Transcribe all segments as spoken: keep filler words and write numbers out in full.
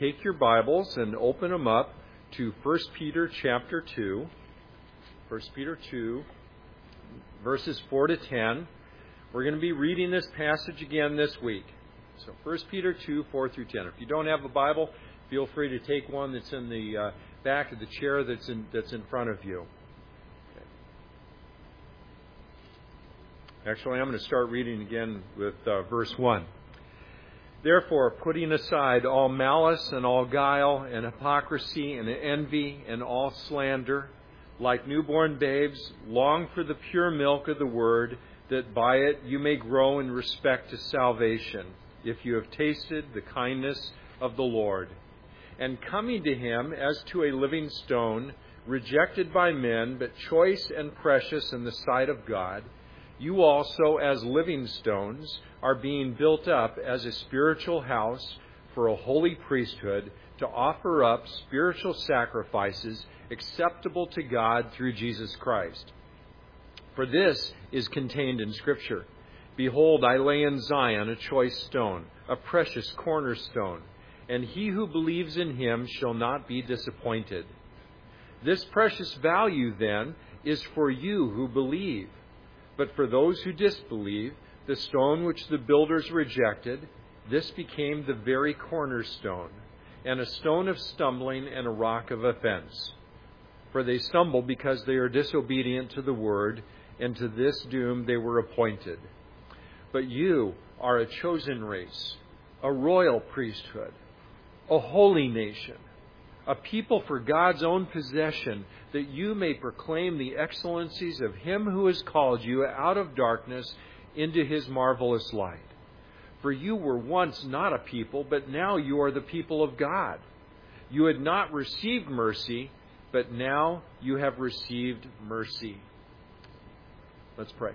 Take your Bibles and open them up to First Peter chapter two. First Peter two, verses four to ten. We're going to be reading this passage again this week. So First Peter two, four through ten. If you don't have a Bible, feel free to take one that's in the uh, back of the chair that's in, that's in front of you. Okay. Actually, I'm going to start reading again with uh, verse one. Therefore, putting aside all malice and all guile and hypocrisy and envy and all slander, like newborn babes, long for the pure milk of the word, that by it you may grow in respect to salvation, if you have tasted the kindness of the Lord. And coming to him as to a living stone, rejected by men, but choice and precious in the sight of God, you also, as living stones, are being built up as a spiritual house for a holy priesthood to offer up spiritual sacrifices acceptable to God through Jesus Christ. For this is contained in Scripture. Behold, I lay in Zion a choice stone, a precious cornerstone, and he who believes in him shall not be disappointed. This precious value, then, is for you who believe. But for those who disbelieve, the stone which the builders rejected, this became the very cornerstone, and a stone of stumbling and a rock of offense. For they stumble because they are disobedient to the word, and to this doom they were appointed. But you are a chosen race, a royal priesthood, a holy nation, a people for God's own possession, that you may proclaim the excellencies of him who has called you out of darkness into his marvelous light. For you were once not a people, but now you are the people of God. You had not received mercy, but now you have received mercy. Let's pray.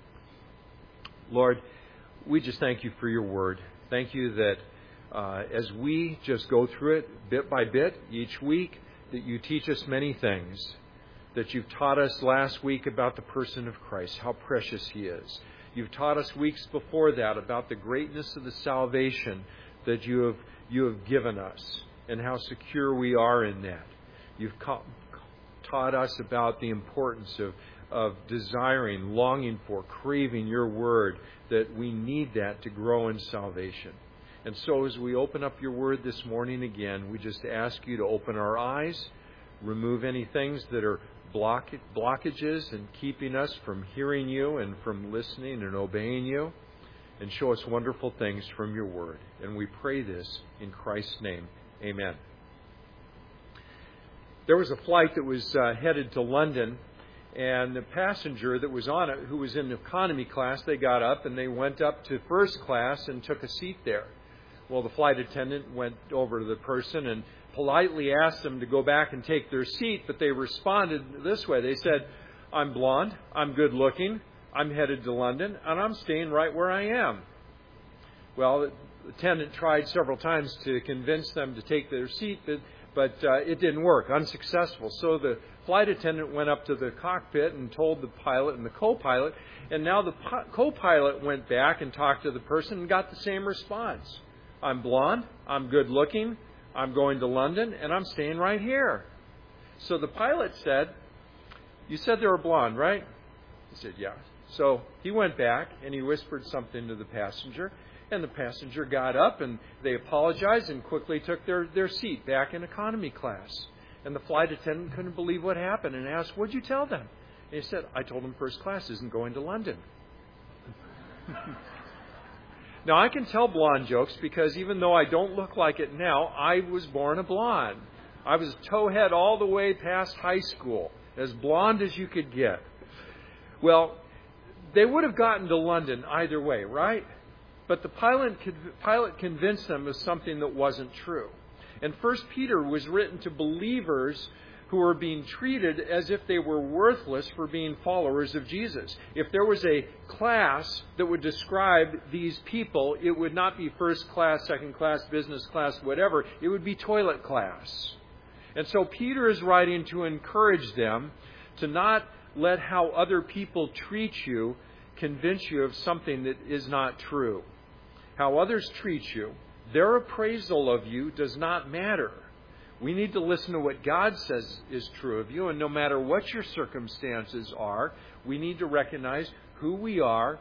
Lord, we just thank you for your word. Thank you that uh, as we just go through it bit by bit each week, that you teach us many things, that you've taught us last week about the person of Christ, how precious he is. You've taught us weeks before that about the greatness of the salvation that you have you have given us and how secure we are in that. You've ca- taught us about the importance of, of desiring, longing for, craving your word, that we need that to grow in salvation. And so as we open up your word this morning again, we just ask you to open our eyes, remove any things that are block, blockages and keeping us from hearing you and from listening and obeying you, and show us wonderful things from your word. And we pray this in Christ's name. Amen. There was a flight that was uh, headed to London, and the passenger that was on it, who was in economy class, they got up and they went up to first class and took a seat there. Well, the flight attendant went over to the person and politely asked them to go back and take their seat, but they responded this way. They said, I'm blonde, I'm good looking, I'm headed to London, and I'm staying right where I am. Well, the attendant tried several times to convince them to take their seat, but, but uh, it didn't work, unsuccessful. So the flight attendant went up to the cockpit and told the pilot and the co-pilot, and now the co-pilot went back and talked to the person and got the same response. I'm blonde, I'm good looking, I'm going to London, and I'm staying right here. So the pilot said, you said they were blonde, right? He said, yeah. So he went back and he whispered something to the passenger, and the passenger got up and they apologized and quickly took their, their seat back in economy class. And the flight attendant couldn't believe what happened and asked, what'd you tell them? And he said, I told them first class isn't going to London. Now, I can tell blonde jokes because even though I don't look like it now, I was born a blonde. I was towhead all the way past high school, as blonde as you could get. Well, they would have gotten to London either way, right? But the pilot, pilot convinced them of something that wasn't true. And First Peter was written to believers who were being treated as if they were worthless for being followers of Jesus. If there was a class that would describe these people, it would not be first class, second class, business class, whatever. It would be toilet class. And so Peter is writing to encourage them to not let how other people treat you convince you of something that is not true. How others treat you Their appraisal of you does not matter. We need to listen to what God says is true of you, and no matter what your circumstances are, we need to recognize who we are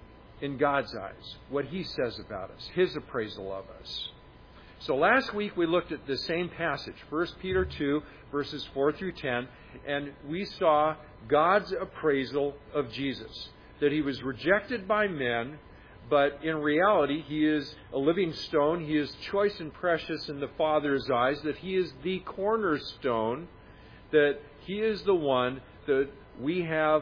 in God's eyes, what He says about us, His appraisal of us. So last week we looked at the same passage, First Peter two, verses four through ten, and we saw God's appraisal of Jesus, that He was rejected by men, but in reality He is a living stone. He is choice and precious in the Father's eyes, that He is the cornerstone, that He is the one that we have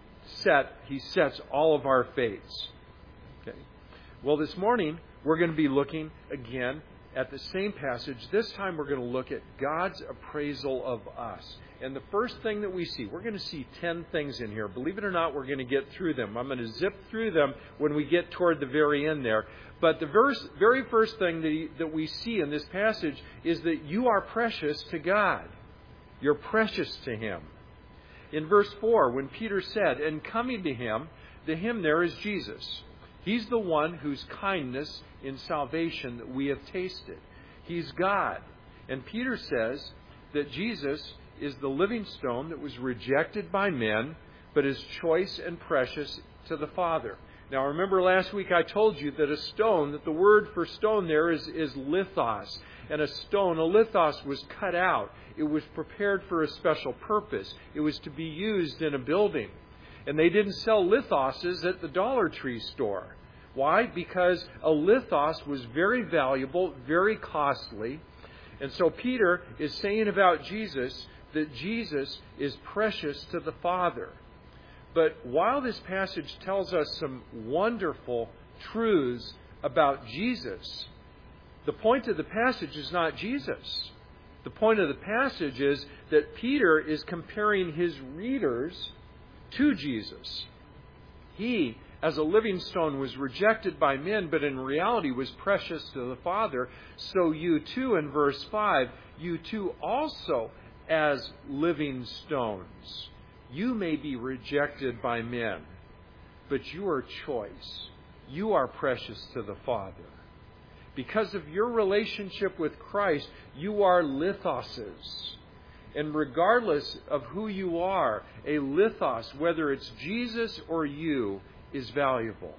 set. He sets all of our fates. Okay. Well, this morning we're going to be looking again at the same passage. This time we're going to look at God's appraisal of us. And the first thing that we see, we're going to see ten things in here. Believe it or not, we're going to get through them. I'm going to zip through them when we get toward the very end there. But the verse, very first thing that, he, that we see in this passage is that you are precious to God. You're precious to Him. In verse four, when Peter said, "And coming to Him," the Him there is Jesus. He's the one whose kindness in salvation that we have tasted. He's God. And Peter says that Jesus is the living stone that was rejected by men, but is choice and precious to the Father. Now, remember last week I told you that a stone, that the word for stone there is, is lithos. And a stone, a lithos, was cut out. It was prepared for a special purpose. It was to be used in a building. And they didn't sell lithoses at the Dollar Tree store. Why? Because a lithos was very valuable, very costly. And so Peter is saying about Jesus that Jesus is precious to the Father. But while this passage tells us some wonderful truths about Jesus, the point of the passage is not Jesus. The point of the passage is that Peter is comparing his readers to Jesus. He, as a living stone, was rejected by men, but in reality was precious to the Father. So you too, in verse five, you too also, as living stones, you may be rejected by men, but you are choice. You are precious to the Father. Because of your relationship with Christ, you are lithoses. And regardless of who you are, a lithos, whether it's Jesus or you, is valuable.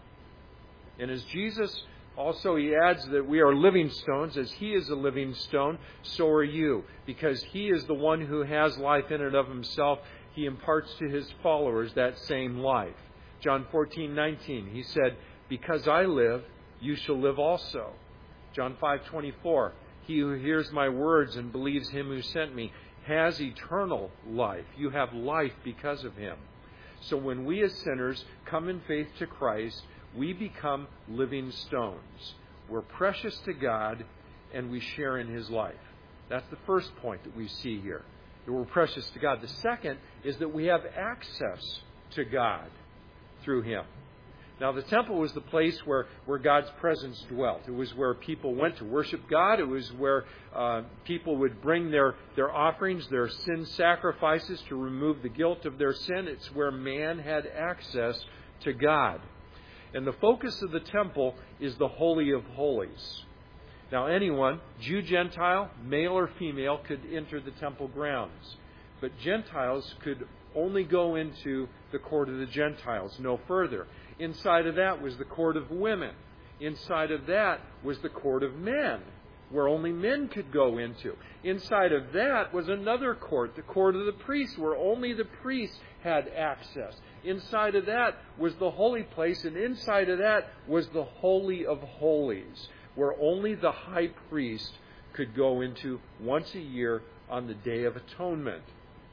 And as Jesus also, he adds that we are living stones. As He is a living stone, so are you. Because He is the one who has life in and of Himself, He imparts to His followers that same life. John fourteen nineteen, He said, "Because I live, you shall live also." John five twenty-four, "He who hears my words and believes Him who sent me has eternal life." You have life because of Him. So when we as sinners come in faith to Christ, we become living stones. We're precious to God, and we share in His life. That's the first point that we see here, that we're precious to God. The second is that we have access to God through Him. Now, the temple was the place where, where God's presence dwelt. It was where people went to worship God. It was where uh, people would bring their, their offerings, their sin sacrifices to remove the guilt of their sin. It's where man had access to God. And the focus of the temple is the Holy of Holies. Now, anyone, Jew, Gentile, male or female, could enter the temple grounds. But Gentiles could only go into the court of the Gentiles, no further. Inside of that was the court of women. Inside of that was the court of men, where only men could go into. Inside of that was another court, the court of the priests, where only the priests had access. Inside of that was the holy place, and inside of that was the Holy of Holies, where only the high priest could go into once a year on the Day of Atonement.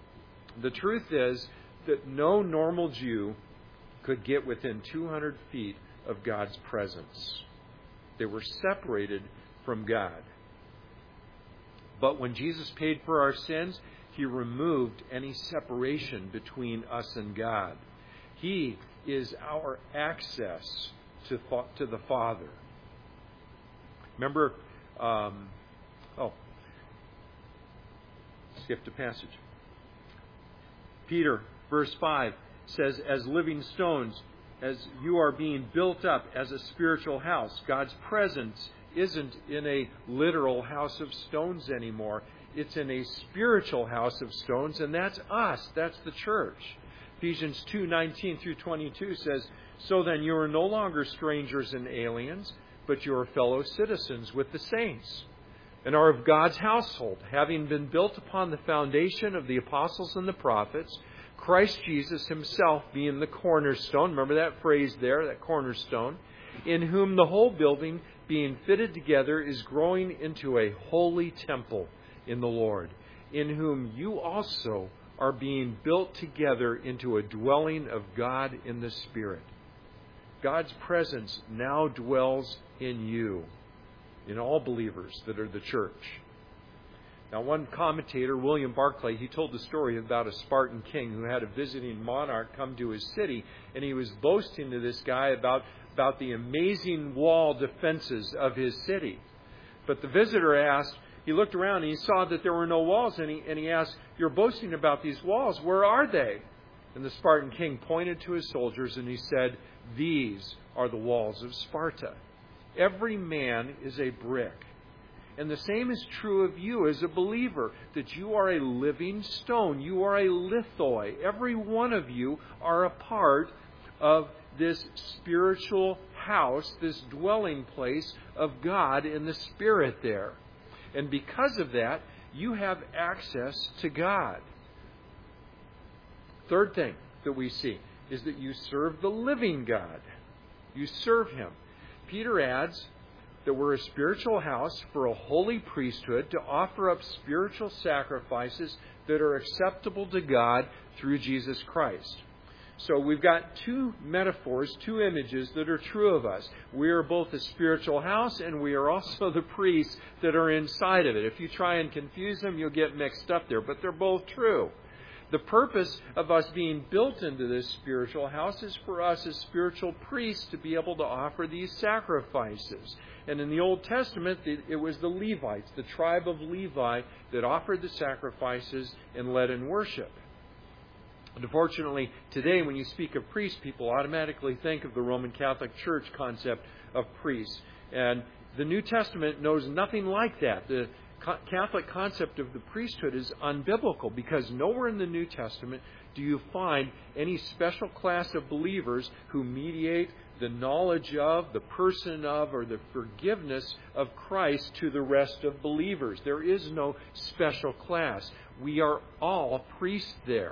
The truth is that no normal Jew could get within two hundred feet of God's presence. They were separated from God. But when Jesus paid for our sins, He removed any separation between us and God. He is our access to, to the Father. Remember, um, oh, skipped a passage. Peter, verse five, says, "As living stones, as you are being built up as a spiritual house." God's presence isn't in a literal house of stones anymore. It's in a spiritual house of stones, and that's us. That's the church. Ephesians two nineteen through twenty-two says, "So then you are no longer strangers and aliens, but you are fellow citizens with the saints, and are of God's household, having been built upon the foundation of the apostles and the prophets, Christ Jesus himself being the cornerstone." Remember that phrase there, that cornerstone. "In whom the whole building, being fitted together, is growing into a holy temple in the Lord, in whom you also are being built together into a dwelling of God in the Spirit." God's presence now dwells in you, in all believers that are the church. Now, one commentator, William Barclay, he told the story about a Spartan king who had a visiting monarch come to his city, and he was boasting to this guy about, about the amazing wall defenses of his city. But the visitor asked, he looked around and he saw that there were no walls, and he, and he asked, "You're boasting about these walls. Where are they?" And the Spartan king pointed to his soldiers and he said, "These are the walls of Sparta. Every man is a brick. And the same is true of you as a believer, that you are a living stone. You are a lithoi. Every one of you are a part of this spiritual house, this dwelling place of God in the Spirit there. And because of that, you have access to God." Third thing that we see is that you serve the living God. You serve Him. Peter adds that we're a spiritual house for a holy priesthood to offer up spiritual sacrifices that are acceptable to God through Jesus Christ. So we've got two metaphors, two images that are true of us. We are both a spiritual house, and we are also the priests that are inside of it. If you try and confuse them, you'll get mixed up there, but they're both true. The purpose of us being built into this spiritual house is for us as spiritual priests to be able to offer these sacrifices. And in the Old Testament, it was the Levites, the tribe of Levi, that offered the sacrifices and led in worship. Unfortunately, today when you speak of priests, people automatically think of the Roman Catholic Church concept of priests. And the New Testament knows nothing like that. The Catholic concept of the priesthood is unbiblical, because nowhere in the New Testament do you find any special class of believers who mediate the knowledge of, the person of, or the forgiveness of Christ to the rest of believers. There is no special class. We are all priests there.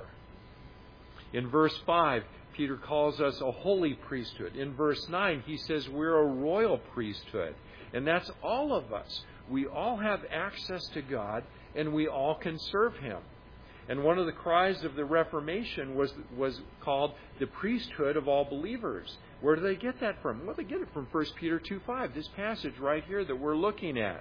In verse five, Peter calls us a holy priesthood. In verse nine, he says we're a royal priesthood. And that's all of us. We all have access to God, and we all can serve Him. And one of the cries of the Reformation was, was called the priesthood of all believers. Where do they get that from? Well, they get it from First Peter two five, this passage right here that we're looking at.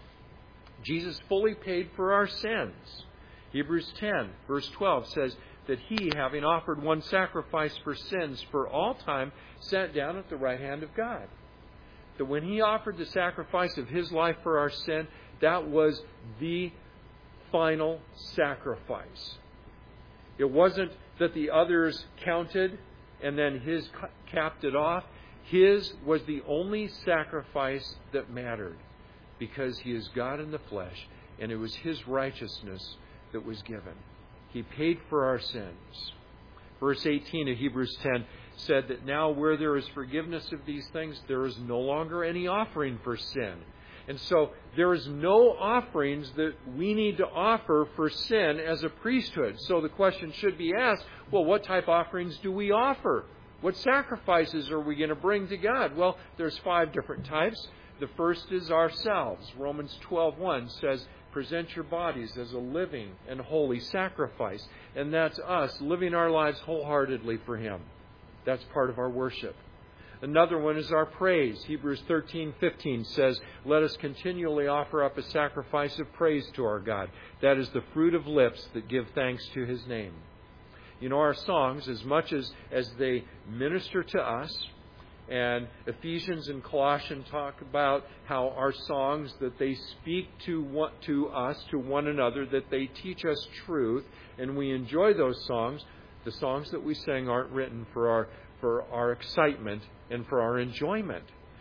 Jesus fully paid for our sins. Hebrews ten, verse twelve says that He, having offered one sacrifice for sins for all time, sat down at the right hand of God. That when He offered the sacrifice of His life for our sin, that was the final sacrifice. It wasn't that the others counted and then His capped it off. His was the only sacrifice that mattered, because He is God in the flesh, and it was His righteousness that was given. He paid for our sins. Verse eighteen of Hebrews ten said that now where there is forgiveness of these things, there is no longer any offering for sin. And so there is no offerings that we need to offer for sin as a priesthood. So the question should be asked, well, what type of offerings do we offer? What sacrifices are we going to bring to God? Well, there's five different types. The first is ourselves. Romans twelve one says, present your bodies as a living and holy sacrifice. And that's us living our lives wholeheartedly for Him. That's part of our worship. Another one is our praise. Hebrews thirteen fifteen says, let us continually offer up a sacrifice of praise to our God. That is the fruit of lips that give thanks to His name. You know, our songs, as much as, as they minister to us, and Ephesians and Colossians talk about how our songs, that they speak to one, to us, to one another, that they teach us truth, and we enjoy those songs. The songs that we sing aren't written for our for our excitement and for our enjoyment.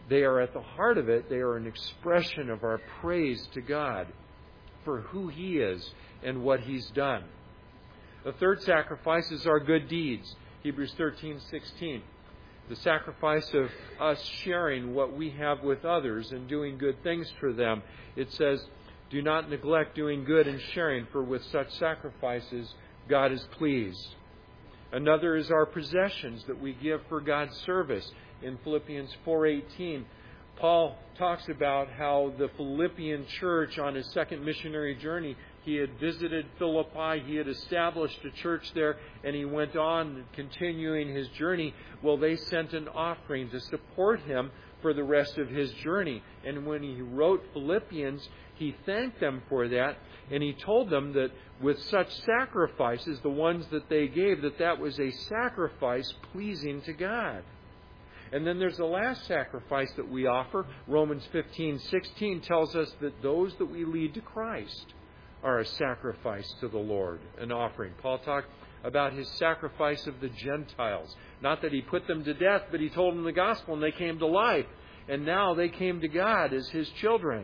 They are at the heart of it. They are an expression of our praise to God for who He is and what He's done. The third sacrifice is our good deeds. Hebrews thirteen sixteen. The sacrifice of us sharing what we have with others and doing good things for them. It says, do not neglect doing good and sharing, for with such sacrifices God is pleased. Another is our possessions that we give for God's service. In Philippians four eighteen, Paul talks about how the Philippian church on his second missionary journey, he had visited Philippi, he had established a church there, and he went on continuing his journey. Well, they sent an offering to support him for the rest of his journey. And when he wrote Philippians, he thanked them for that, and he told them that with such sacrifices, the ones that they gave, that that was a sacrifice pleasing to God. And then there's the last sacrifice that we offer. Romans fifteen sixteen tells us that those that we lead to Christ are a sacrifice to the Lord, an offering. Paul talked about his sacrifice of the Gentiles. Not that he put them to death, but he told them the gospel and they came to life. And now they came to God as His children.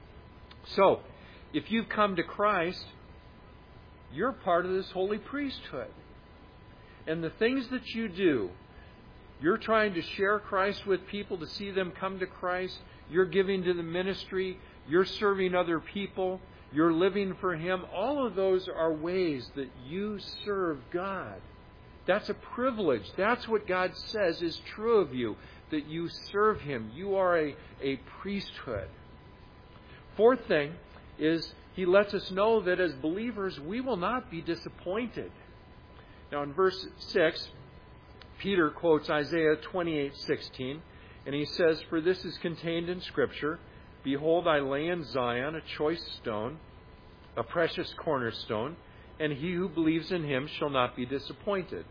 So, if you've come to Christ, you're part of this holy priesthood. And the things that you do, you're trying to share Christ with people to see them come to Christ. You're giving to the ministry. You're serving other people. You're living for Him. All of those are ways that you serve God. That's a privilege. That's what God says is true of you, that you serve Him. You are a, a priesthood. Fourth thing is He lets us know that as believers, we will not be disappointed. Now in verse six, Peter quotes Isaiah twenty-eight sixteen, and he says, for this is contained in Scripture, behold, I lay in Zion a choice stone, a precious cornerstone, and he who believes in Him shall not be disappointed.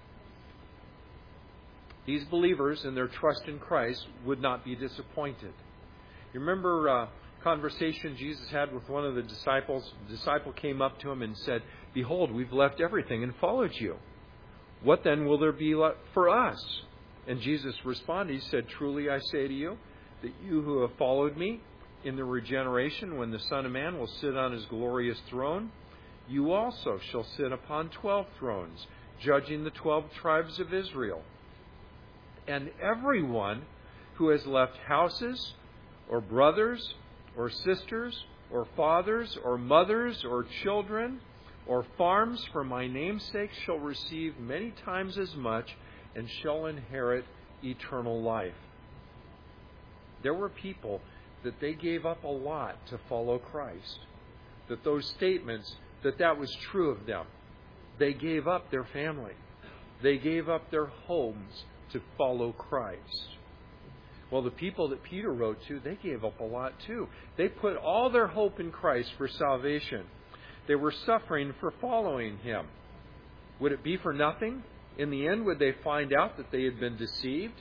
These believers in their trust in Christ would not be disappointed. You remember a conversation Jesus had with one of the disciples? The disciple came up to him and said, behold, we've left everything and followed you. What then will there be for us? And Jesus responded, He said, truly I say to you, that you who have followed me in the regeneration, when the Son of Man will sit on His glorious throne, you also shall sit upon twelve thrones, judging the twelve tribes of Israel. And everyone who has left houses, or brothers, or sisters, or fathers, or mothers, or children, or farms for my name's sake shall receive many times as much, and shall inherit eternal life. There were people that they gave up a lot to follow Christ. That those statements, that that was true of them. They gave up their family. They gave up their homes to follow Christ. Well, the people that Peter wrote to, they gave up a lot too. They put all their hope in Christ for salvation. They were suffering for following Him. Would it be for nothing? In the end, would they find out that they had been deceived?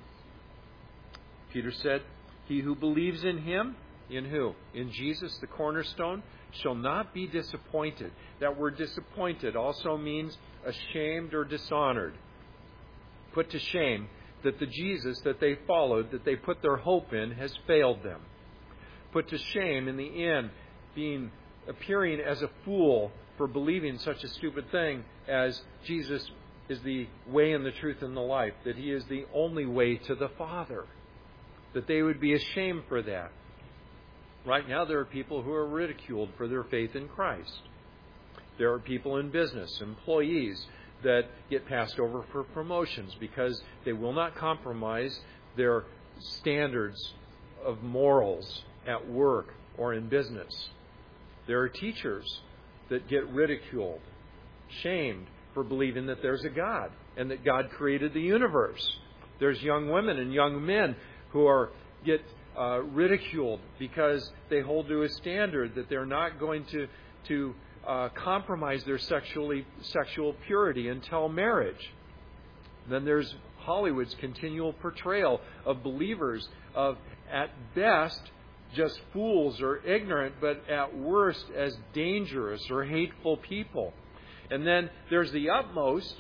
Peter said, he who believes in Him, in who? In Jesus, the cornerstone, shall not be disappointed. That word disappointed also means ashamed or dishonored. Put to shame that the Jesus that they followed, that they put their hope in, has failed them. Put to shame in the end, being appearing as a fool for believing such a stupid thing as Jesus is the way and the truth and the life, that He is the only way to the Father. That they would be ashamed for that. Right now there are people who are ridiculed for their faith in Christ. There are people in business, employees, that get passed over for promotions because they will not compromise their standards of morals at work or in business. There are teachers that get ridiculed, shamed for believing that there's a God and that God created the universe. There's young women and young men who are get uh, ridiculed because they hold to a standard that they're not going to to uh, compromise their sexually sexual purity until marriage. Then there's Hollywood's continual portrayal of believers of, at best, just fools or ignorant, but at worst as dangerous or hateful people. And then there's the utmost,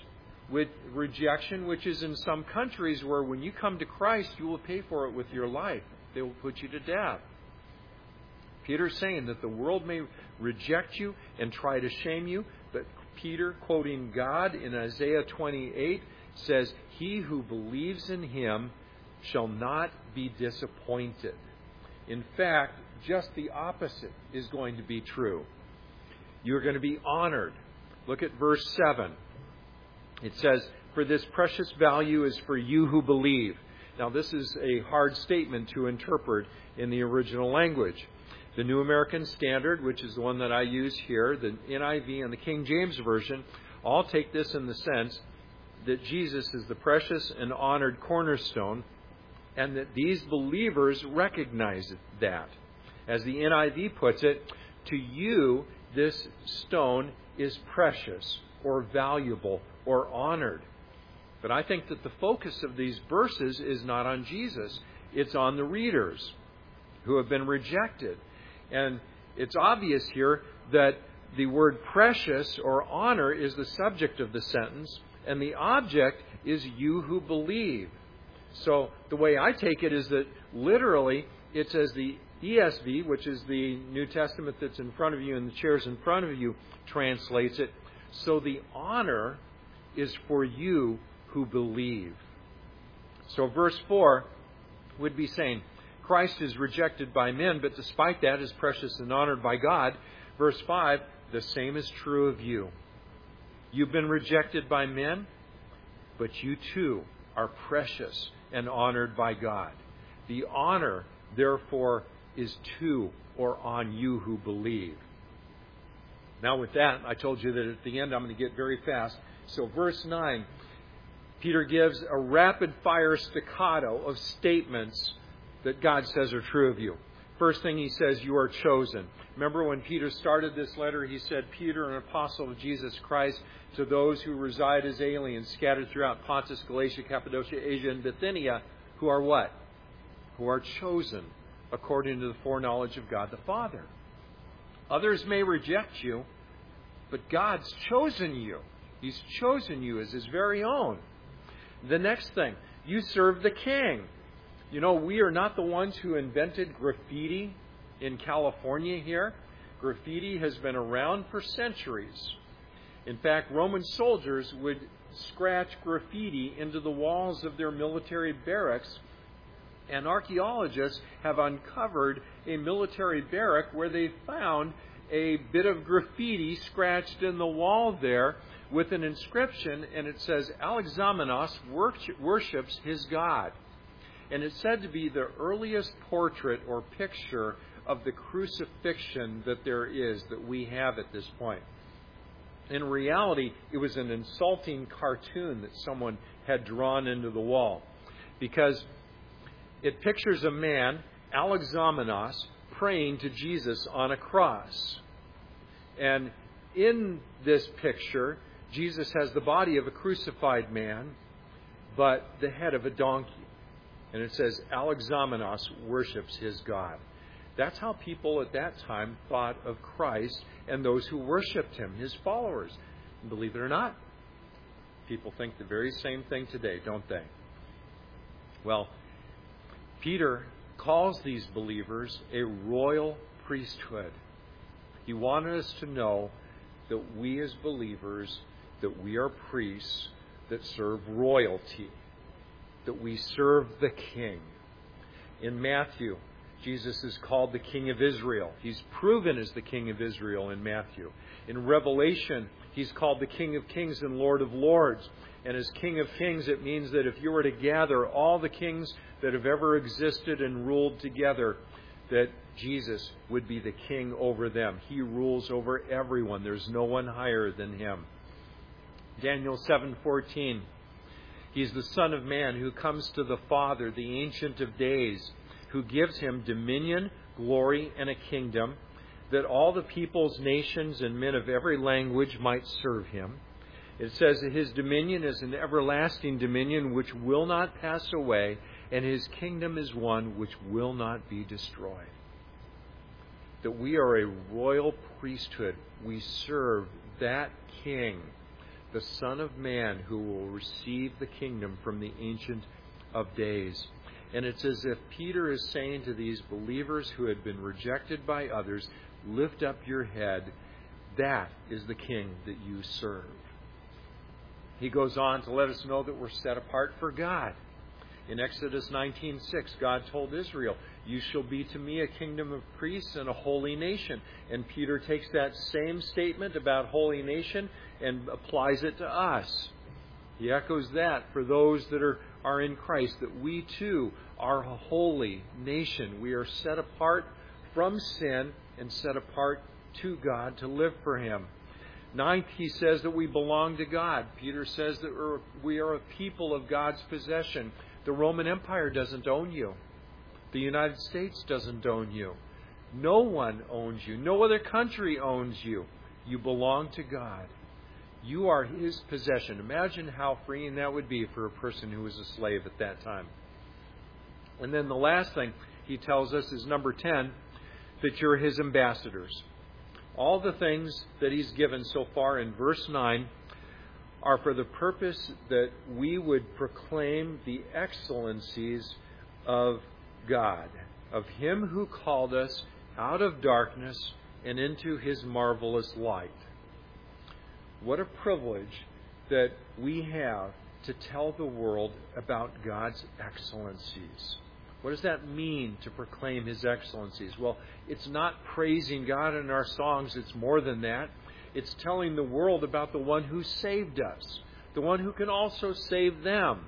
with rejection, which is in some countries where when you come to Christ, you will pay for it with your life. They will put you to death. Peter's saying that the world may reject you and try to shame you, but Peter, quoting God in Isaiah twenty-eight, says, "He who believes in him shall not be disappointed." In fact, just the opposite is going to be true. You're going to be honored. Look at verse seven. It says, "For this precious value is for you who believe." Now, this is a hard statement to interpret in the original language. The New American Standard, which is the one that I use here, the N I V and the King James Version, all take this in the sense that Jesus is the precious and honored cornerstone, and that these believers recognize that. As the N I V puts it, "To you this stone is precious or valuable or honored." But I think that the focus of these verses is not on Jesus. It's on the readers who have been rejected. And it's obvious here that the word precious or honor is the subject of the sentence, and the object is you who believe. So the way I take it is that literally it says the E S V, which is the New Testament that's in front of you and the chairs in front of you, translates it. So the honor is for you who believe. So verse four would be saying, Christ is rejected by men, but despite that is precious and honored by God. Verse five, the same is true of you. You've been rejected by men, but you too are precious and honored by God. The honor, therefore, is to or on you who believe. Now with that, I told you that at the end I'm going to get very fast. So verse nine, Peter gives a rapid-fire staccato of statements that God says are true of you. First thing he says, you are chosen. Remember when Peter started this letter, he said, Peter, an apostle of Jesus Christ, to those who reside as aliens scattered throughout Pontus, Galatia, Cappadocia, Asia, and Bithynia, who are what? Who are chosen according to the foreknowledge of God the Father. Others may reject you, but God's chosen you. He's chosen you as His very own. The next thing, you serve the King. You know, we are not the ones who invented graffiti in California here. Graffiti has been around for centuries. In fact, Roman soldiers would scratch graffiti into the walls of their military barracks, and archaeologists have uncovered a military barrack where they found a bit of graffiti scratched in the wall there with an inscription, and it says, Alexamenos worships his God. And it's said to be the earliest portrait or picture of the crucifixion that there is, that we have at this point. In reality, it was an insulting cartoon that someone had drawn into the wall, because it pictures a man, Alexamenos, praying to Jesus on a cross. And in this picture, Jesus has the body of a crucified man, but the head of a donkey. And it says, Alexamenos worships his God. That's how people at that time thought of Christ and those who worshipped him, his followers. And believe it or not, people think the very same thing today, don't they? Well, Peter calls these believers a royal priesthood. He wanted us to know that we as believers, that we are priests that serve royalty, that we serve the King. In Matthew, Jesus is called the King of Israel. He's proven as the King of Israel in Matthew. In Revelation, He's called the King of Kings and Lord of Lords. And as King of Kings, it means that if you were to gather all the kings that have ever existed and ruled together, that Jesus would be the king over them. He rules over everyone. There's no one higher than Him. Daniel seven fourteen. He's the Son of Man who comes to the Father, the Ancient of Days, who gives Him dominion, glory, and a kingdom, that all the peoples, nations, and men of every language might serve Him. It says that His dominion is an everlasting dominion which will not pass away, and His kingdom is one which will not be destroyed. That we are a royal priesthood. We serve that King the Son of Man who will receive the kingdom from the Ancient of Days. And it's as if Peter is saying to these believers who had been rejected by others, lift up your head. That is the King that you serve. He goes on to let us know that we're set apart for God. In Exodus nineteen six, God told Israel, you shall be to me a kingdom of priests and a holy nation. And Peter takes that same statement about holy nation and applies it to us. He echoes that for those that are, are in Christ, that we too are a holy nation. We are set apart from sin and set apart to God to live for Him. Ninth, he says that we belong to God. Peter says that we are a people of God's possession. The Roman Empire doesn't own you. The United States doesn't own you. No one owns you. No other country owns you. You belong to God. You are His possession. Imagine how freeing that would be for a person who was a slave at that time. And then the last thing he tells us is number ten, that you're His ambassadors. All the things that He's given so far in verse nine are for the purpose that we would proclaim the excellencies of God, of Him who called us out of darkness and into His marvelous light. What a privilege that we have to tell the world about God's excellencies. What does that mean to proclaim His excellencies? Well, it's not praising God in our songs. It's more than that. It's telling the world about the one who saved us, the one who can also save them.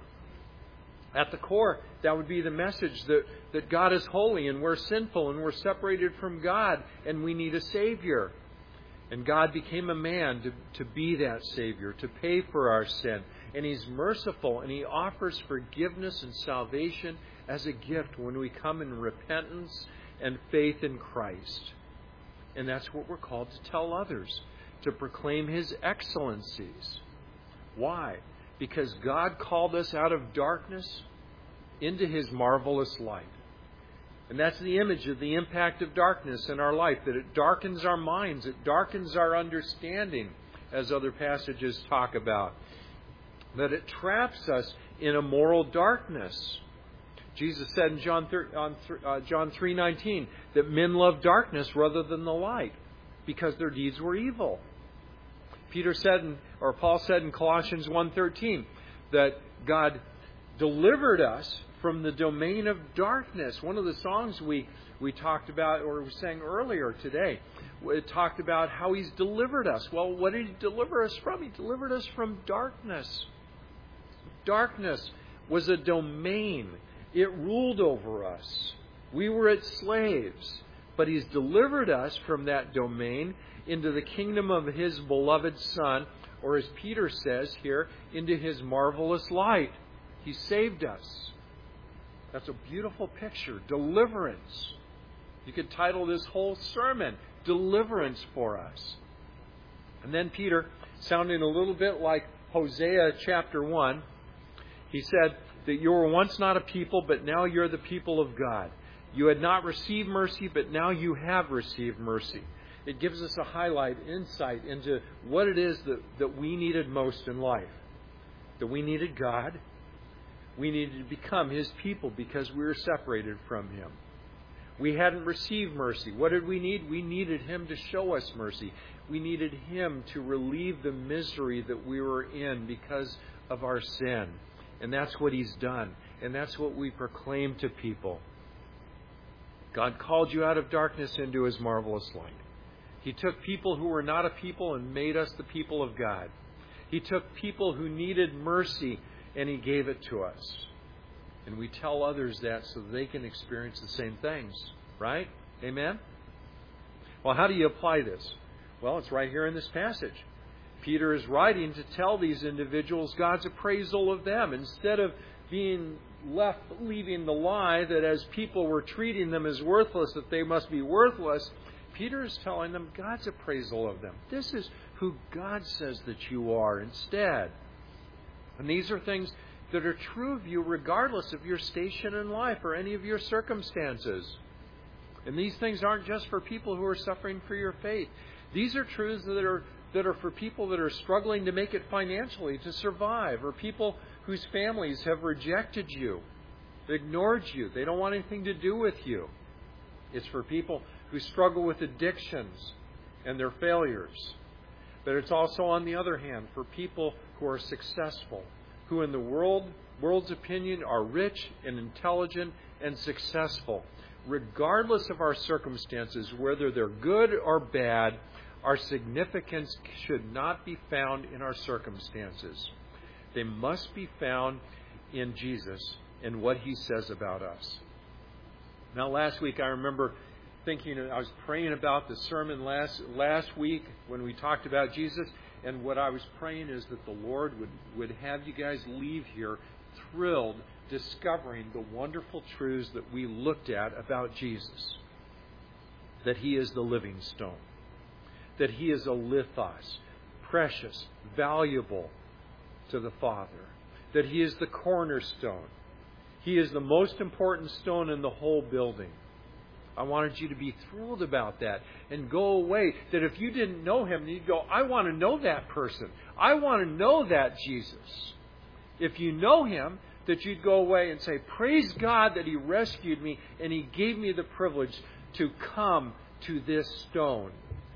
At the core, that would be the message that, that God is holy and we're sinful and we're separated from God and we need a Savior. And God became a man to, to be that Savior, to pay for our sin. And He's merciful and He offers forgiveness and salvation as a gift when we come in repentance and faith in Christ. And that's what we're called to tell others, to proclaim His excellencies. Why? Because God called us out of darkness into His marvelous light. And that's the image of the impact of darkness in our life, that it darkens our minds, it darkens our understanding, as other passages talk about. That it traps us in a moral darkness. Jesus said in John three nineteen that men love darkness rather than the light because their deeds were evil. Peter said, in, or Paul said in Colossians one thirteen that God delivered us from the domain of darkness. One of the songs we, we talked about, or we sang earlier today, it talked about how He's delivered us. Well, what did He deliver us from? He delivered us from darkness. Darkness was a domain. It ruled over us. We were its slaves. But He's delivered us from that domain into the kingdom of His beloved Son, or as Peter says here, into His marvelous light. He saved us. That's a beautiful picture. Deliverance. You could title this whole sermon, Deliverance for Us. And then Peter, sounding a little bit like Hosea chapter one, he said that you were once not a people, but now you're the people of God. You had not received mercy, but now you have received mercy. It gives us a highlight, insight into what it is that, that we needed most in life. That we needed God. We needed to become His people because we were separated from Him. We hadn't received mercy. What did we need? We needed Him to show us mercy. We needed Him to relieve the misery that we were in because of our sin. And that's what He's done. And that's what we proclaim to people. God called you out of darkness into His marvelous light. He took people who were not a people and made us the people of God. He took people who needed mercy and He gave it to us. And we tell others that so they can experience the same things. Right? Amen? Well, how do you apply this? Well, it's right here in this passage. Peter is writing to tell these individuals God's appraisal of them. Instead of being left believing the lie that as people were treating them as worthless, that they must be worthless, Peter is telling them God's appraisal of them. This is who God says that you are instead. And these are things that are true of you regardless of your station in life or any of your circumstances. And these things aren't just for people who are suffering for your faith. These are truths that are that are for people that are struggling to make it financially, to survive, or people whose families have rejected you, ignored you. They don't want anything to do with you. It's for people who struggle with addictions and their failures. But it's also, on the other hand, for people who are successful, who in the world, world's opinion are rich and intelligent and successful. Regardless of our circumstances, whether they're good or bad, our significance should not be found in our circumstances. They must be found in Jesus and what He says about us. Now, last week I remember thinking, I was praying about the sermon last last week when we talked about Jesus, and what I was praying is that the Lord would, would have you guys leave here thrilled, discovering the wonderful truths that we looked at about Jesus. That He is the living stone. That He is a lithos, precious, valuable to the Father. That He is the cornerstone. He is the most important stone in the whole building. I wanted you to be thrilled about that and go away. That if you didn't know Him, you'd go, I want to know that person. I want to know that Jesus. If you know Him, that you'd go away and say, praise God that He rescued me and He gave me the privilege to come to this stone.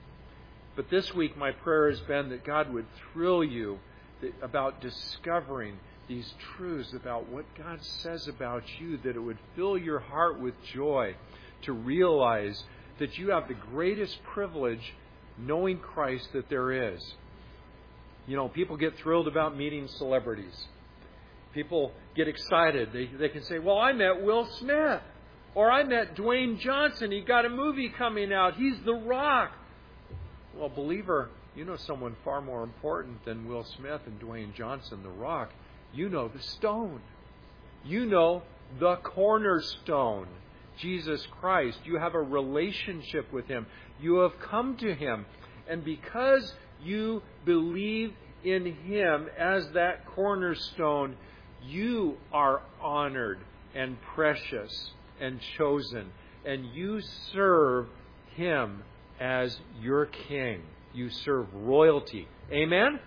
But this week my prayer has been that God would thrill you about discovering these truths about what God says about you, that it would fill your heart with joy to realize that you have the greatest privilege knowing Christ that there is. You know, people get thrilled about meeting celebrities. People get excited. They, they can say, well, I met Will Smith. Or I met Dwayne Johnson. He got a movie coming out. He's The Rock. Well, believer, you know someone far more important than Will Smith and Dwayne Johnson, The Rock. You know the stone. You know the cornerstone, Jesus Christ. You have a relationship with Him. You have come to Him. And because you believe in Him as that cornerstone, you are honored and precious and chosen. And you serve Him as your King. You serve royalty. Amen?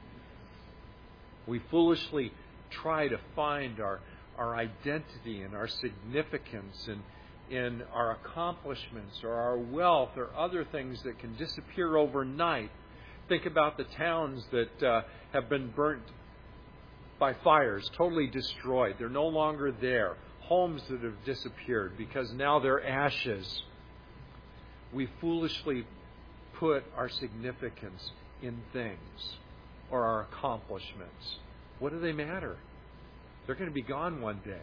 We foolishly try to find our, our identity and our significance in, in our accomplishments or our wealth or other things that can disappear overnight. Think about the towns that uh, have been burnt by fires, totally destroyed. They're no longer there. Homes that have disappeared because now they're ashes. We foolishly put our significance in things or our accomplishments. What do they matter? They're going to be gone one day.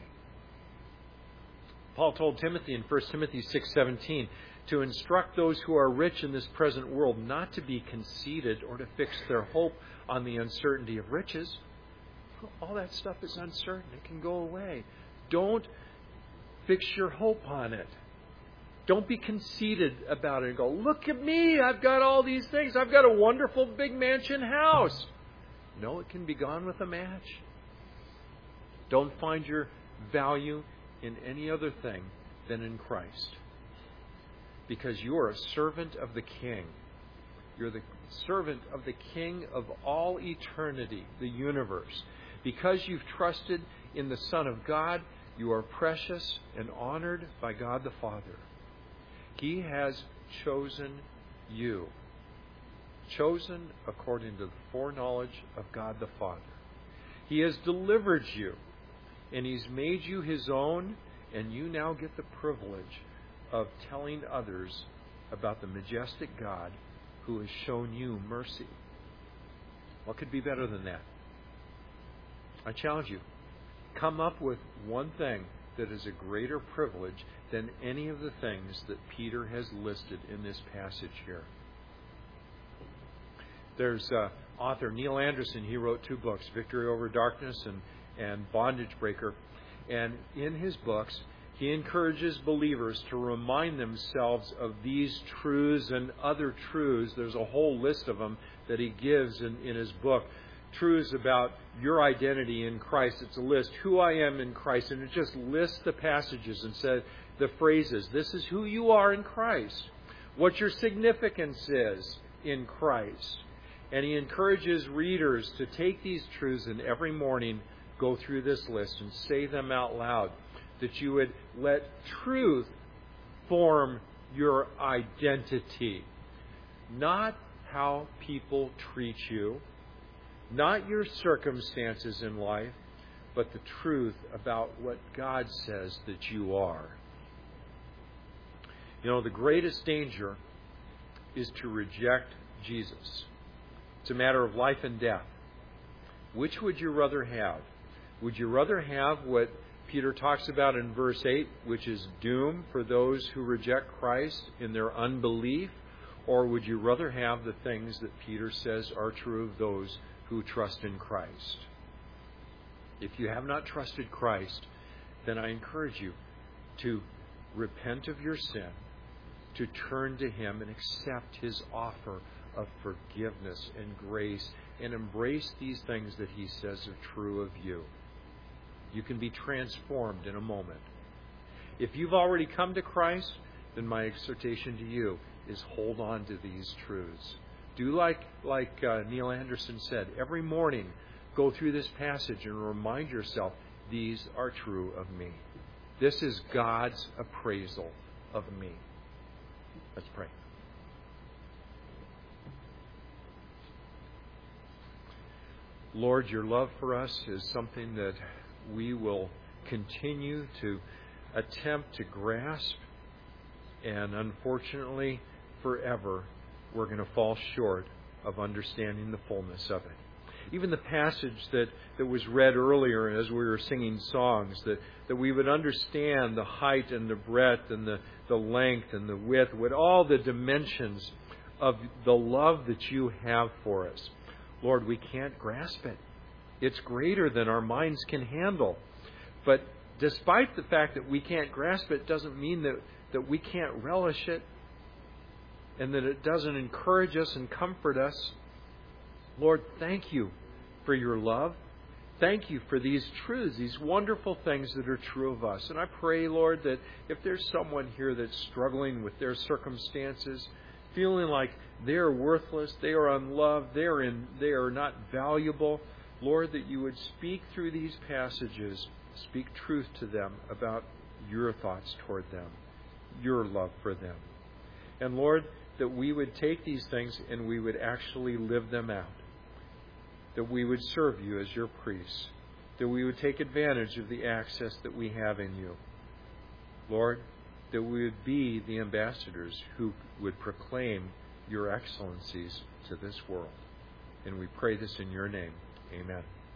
Paul told Timothy in First Timothy six seventeen to instruct those who are rich in this present world not to be conceited or to fix their hope on the uncertainty of riches. All that stuff is uncertain. It can go away. Don't fix your hope on it. Don't be conceited about it and go, look at me, I've got all these things. I've got a wonderful big mansion house. No, it can be gone with a match. Don't find your value in any other thing than in Christ. Because you are a servant of the King. You're the servant of the King of all eternity, the universe. Because you've trusted in the Son of God, you are precious and honored by God the Father. He has chosen you. Chosen according to the foreknowledge of God the Father. He has delivered you. And He's made you His own. And you now get the privilege of telling others about the majestic God who has shown you mercy. What could be better than that? I challenge you. Come up with one thing that is a greater privilege than any of the things that Peter has listed in this passage here. There's uh, author Neil Anderson. He wrote two books, Victory Over Darkness and, and Bondage Breaker. And in his books, he encourages believers to remind themselves of these truths and other truths. There's a whole list of them that he gives in, in his book. Truths about your identity in Christ. It's a list, who I am in Christ. And it just lists the passages and says the phrases. This is who you are in Christ. What your significance is in Christ. And he encourages readers to take these truths and every morning go through this list and say them out loud, that you would let truth form your identity. Not how people treat you, not your circumstances in life, but the truth about what God says that you are. You know, the greatest danger is to reject Jesus. It's a matter of life and death. Which would you rather have? Would you rather have what Peter talks about in verse eight, which is doom for those who reject Christ in their unbelief? Or would you rather have the things that Peter says are true of those who trust in Christ? If you have not trusted Christ, then I encourage you to repent of your sin, to turn to Him and accept His offer of forgiveness and grace, and embrace these things that He says are true of you. You can be transformed in a moment. If you've already come to Christ, then my exhortation to you is hold on to these truths. Do like, like uh, Neil Anderson said, every morning go through this passage and remind yourself, these are true of me. This is God's appraisal of me. Let's pray. Lord, your love for us is something that we will continue to attempt to grasp, and unfortunately, forever, we're going to fall short of understanding the fullness of it. Even the passage that, that was read earlier as we were singing songs, that, that we would understand the height and the breadth and the, the length and the width, with all the dimensions of the love that you have for us. Lord, we can't grasp it. It's greater than our minds can handle. But despite the fact that we can't grasp it, doesn't mean that, that we can't relish it and that it doesn't encourage us and comfort us. Lord, thank you for your love. Thank you for these truths, these wonderful things that are true of us. And I pray, Lord, that if there's someone here that's struggling with their circumstances, feeling like they are worthless, they are unloved, they are in, they are not valuable, Lord, that you would speak through these passages, speak truth to them about your thoughts toward them, your love for them. And Lord, that we would take these things and we would actually live them out. That we would serve you as your priests. That we would take advantage of the access that we have in you. Lord, that we would be the ambassadors who would proclaim your excellencies to this world. And we pray this in your name. Amen.